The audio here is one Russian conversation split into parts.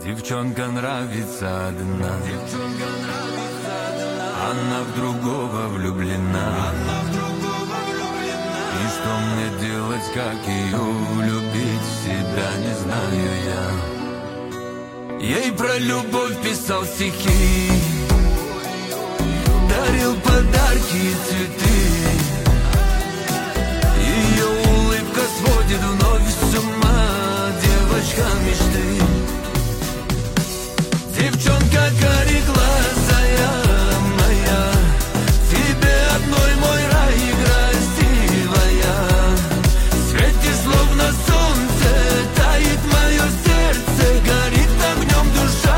Девчонка нравится одна, она в другого влюблена. И что мне делать, как ее любить, себя не знаю я. Ей про любовь писал стихи, дарил подарки и цветы. Ее улыбка сводит вновь с ума, девочка мечты. Девчонка кореглазая моя, тебе одной мой рай, красивая. Светишь словно солнце, тает мое сердце, горит огнем душа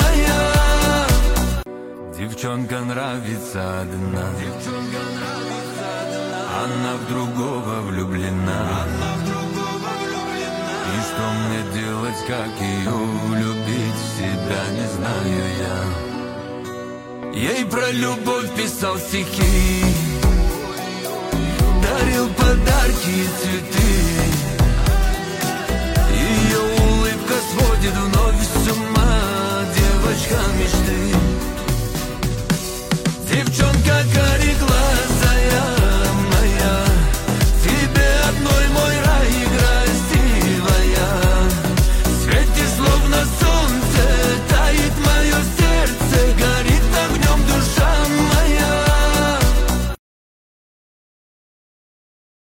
моя. Девчонка нравится одна, она в другого влюблена. И что мне делать, как ее любить, себя не знаю я. Ей про любовь писал стихи, дарил подарки и цветы. Ее улыбка сводит вновь с ума, девочка мечты.